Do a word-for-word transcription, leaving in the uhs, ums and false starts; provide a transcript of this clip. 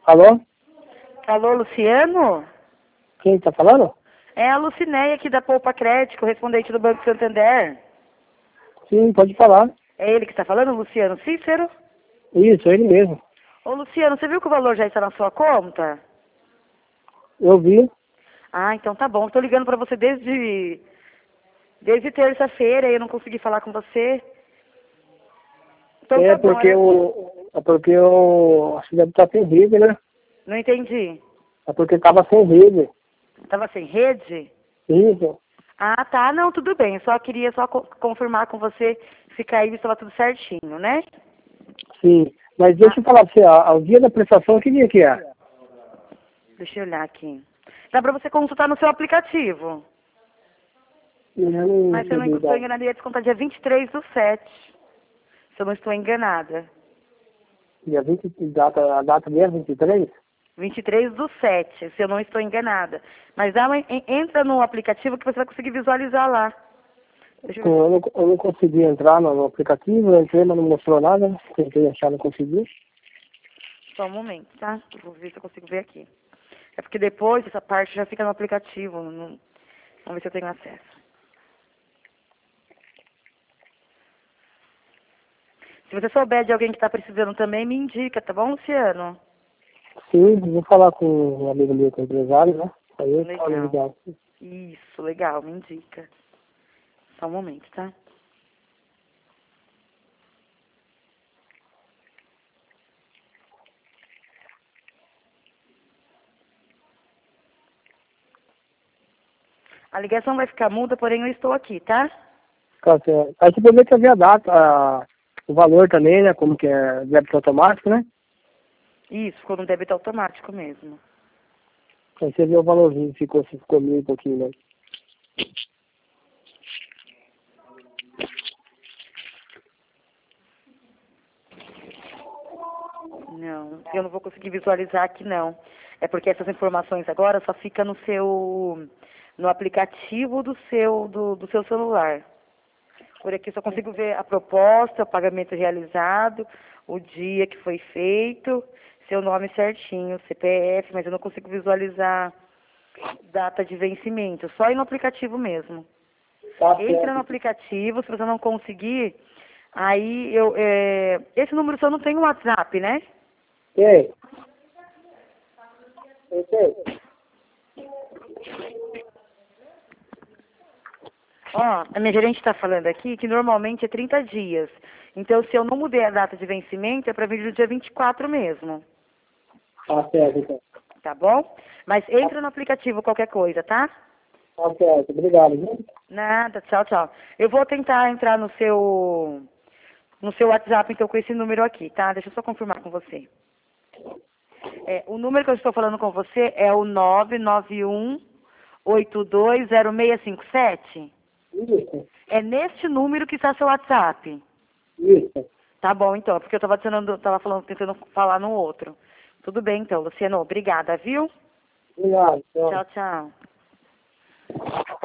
Alô? Alô, Luciano? Quem tá falando? É a Lucinéia aqui da Poupa Crédito, correspondente do Banco Santander. Sim, pode falar. É ele que está falando, Luciano Cícero? Isso, ele mesmo. Ô, Luciano, você viu que o valor já está na sua conta? Eu vi. Ah, então tá bom. Estou ligando para você desde, desde terça-feira e eu não consegui falar com você. Então É tá bom, porque era... o. É porque o. Acho que deve estar sem rede, né? Não entendi. É porque tava sem rede. Tava sem rede? Isso. Ah, tá. Não, tudo bem. Eu só queria só co- confirmar com você se caiu e estava tudo certinho, né? Sim. Mas Ah, deixa eu falar pra você, ó, o dia da prestação, que dia que é? deixa eu olhar aqui. Dá para você consultar no seu aplicativo. Eu não Mas se eu não entendi, estou data. enganada, ia descontar dia vinte e três do sete. Se eu não estou enganada. Dia vinte, data, a data dia vinte e três? vinte e três do sete, se eu não estou enganada. Mas dá uma, en- entra no aplicativo que você vai conseguir visualizar lá. Deixa eu ver. Então, eu, não, eu não consegui entrar no, no aplicativo, eu entrei, mas não mostrou nada. Tentei achar, não consegui. Só um momento, tá? Eu vou ver se eu consigo ver aqui. É porque depois essa parte já fica no aplicativo. não- Vamos ver se eu tenho acesso. Se você souber de alguém que está precisando também, me indica, tá bom, Luciano? Sim, vou falar com um amigo meu que é empresário, né? Aí eu falo Legal. legal. Isso, legal, me indica. Só um momento, tá? A ligação vai ficar muda, porém eu estou aqui, tá? Tá certo. Aí você poderia ver a data, a, o valor também, né? Como que é débito automático, né? Isso, ficou no débito automático mesmo. Aí você vê o valorzinho, ficou, se ficou mil e pouquinho, né? Não, eu não vou conseguir visualizar aqui não. É porque essas informações agora só ficam no seu, no aplicativo do seu, do, do seu celular. Por aqui só consigo ver a proposta, o pagamento realizado, o dia que foi feito, seu nome certinho, C P F, mas eu não consigo visualizar data de vencimento, só ir no aplicativo mesmo. Tá Entra no certo. aplicativo, se você não conseguir, aí eu, é, esse número só não tem o WhatsApp, né? Ei, ei, Ó, a minha gerente está falando aqui que normalmente é trinta dias. Então, se eu não mudei a data de vencimento, é para vir do dia vinte e quatro mesmo, tá certo, então. tá bom? Mas entra no aplicativo qualquer coisa, tá? Tá certo, obrigado, viu? Nada, tchau, tchau. Eu vou tentar entrar no seu no seu WhatsApp, então, com esse número aqui, tá? Deixa eu só confirmar com você. É, o número que eu estou falando com você é o nove nove um oito dois zero seis cinco sete. Isso, É neste número que está seu WhatsApp. isso. Tá bom, então, é porque eu estava tava falando, tentando falar no outro. Tudo bem, então, Luciano, obrigada, viu? Obrigado, tchau. Tchau, tchau.